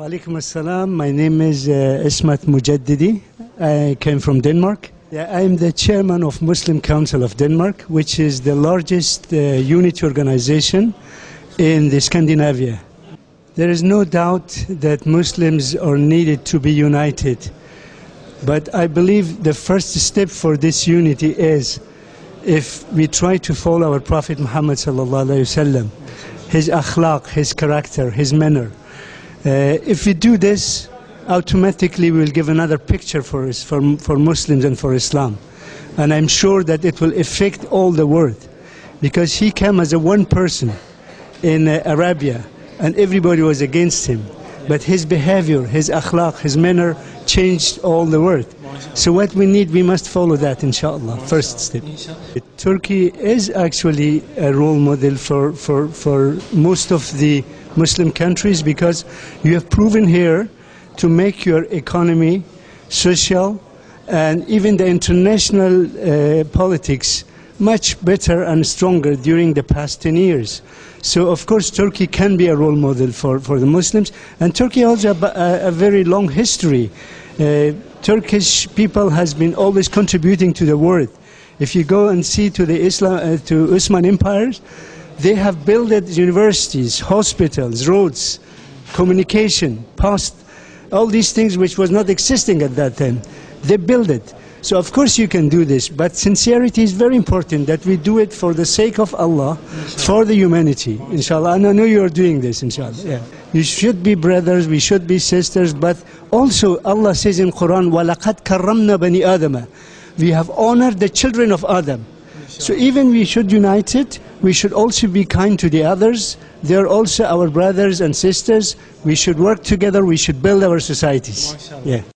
Alaikum assalam. My name is Ismat Mujaddidi. I came from Denmark. I am the chairman of Muslim Council of Denmark, which is the largest unity organization in the Scandinavia. There is no doubt that Muslims are needed to be united. But I believe the first step for this unity is if we try to follow our Prophet Muhammad sallallahu alaihi wasallam, his akhlaq, his character, his manner. If we do this, automatically we will give another picture for Muslims and for Islam. And I'm sure that it will affect all the world. Because he came as a one person in Arabia and everybody was against him. But his behavior, his akhlaq, his manner changed all the world. So what we need, we must follow that, inshallah, first step. Turkey is actually a role model for most of the Muslim countries, because you have proven here to make your economy, social, and even the international politics much better and stronger during the past 10 years. So of course Turkey can be a role model for the Muslims, and Turkey also has a very long history. Turkish people has been always contributing to the world. If you go and see to the Ottoman empires, they have built universities, hospitals, roads, communication, past, all these things which was not existing at that time. They built it. So of course you can do this, but sincerity is very important, that we do it for the sake of Allah, for the humanity, inshallah. And I know you are doing this, inshallah. Yeah. You should be brothers, we should be sisters, but also Allah says in Quran, وَلَقَدْ كَرَّمْنَا بَنِي آدَمَ. We have honored the children of Adam. So even we should unite it, we should also be kind to the others. They are also our brothers and sisters. We should work together, we should build our societies. Yeah.